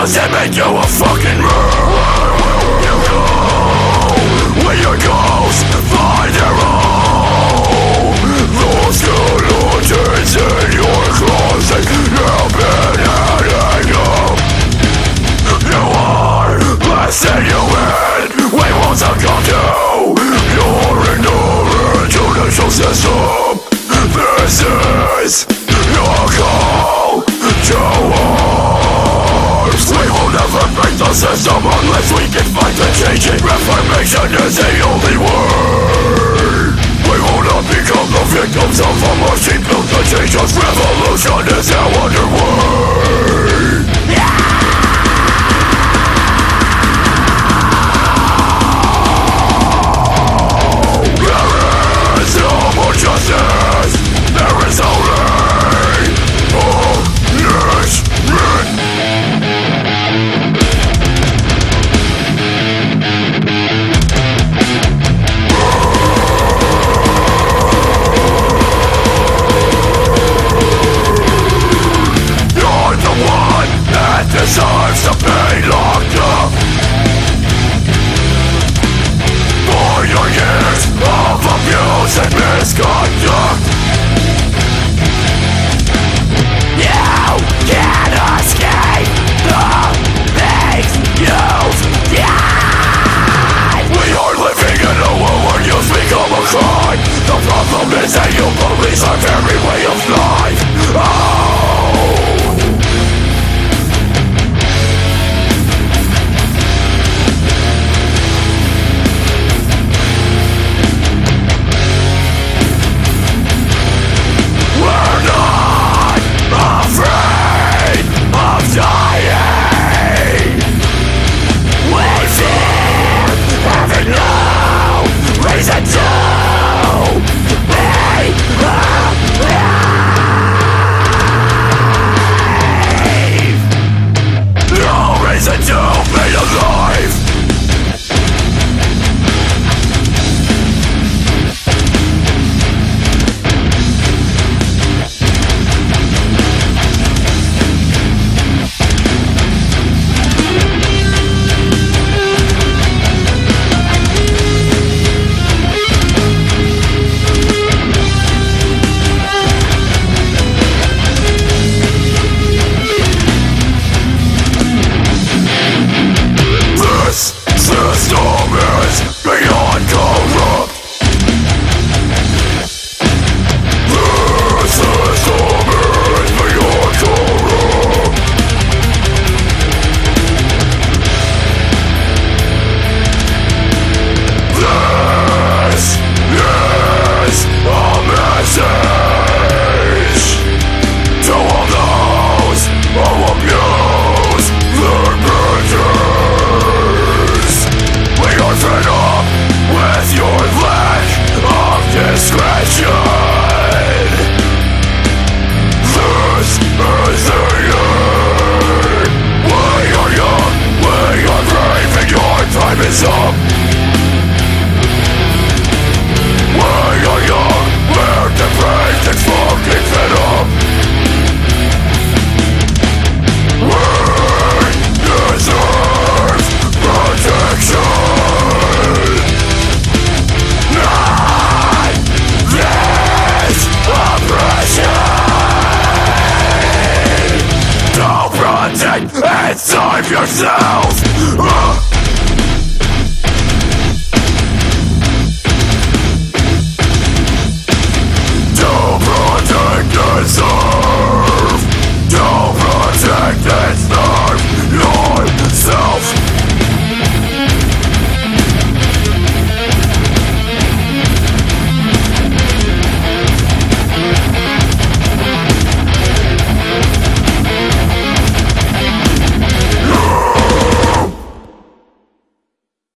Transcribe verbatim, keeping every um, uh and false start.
does it make you a fucking murderer? You go where your ghosts find their own. Those skeletons in your closet have been adding up. You are less than you in. We won't succumb to your ignorant judicial system. This is your call to arms. We will never break the system unless we can fight the change it. Reformation is the only word. We will not become the victims of a machine built to change us. Revolution is our underword. There is no more justice. There is only punishment. You're the one that deserves to be locked up for your years of abuse and misconduct. You can't escape the things you've done. We are living in a world where you've become a crime. The problem is that you police our very way of life. Oh, we're not afraid of dying. We fear having no reason to be alive. No reason to be alive. This system is beyond corrupt. This system is beyond corrupt. This is a message to all those who abuse their bridges. We are fed up with your lack of discretion. This is the end. We are young, we are brave, and your time is up. We are young, we're depraved and fucking fed up. We deserve protection, not this oppression. Don't protect and save yourself. uh.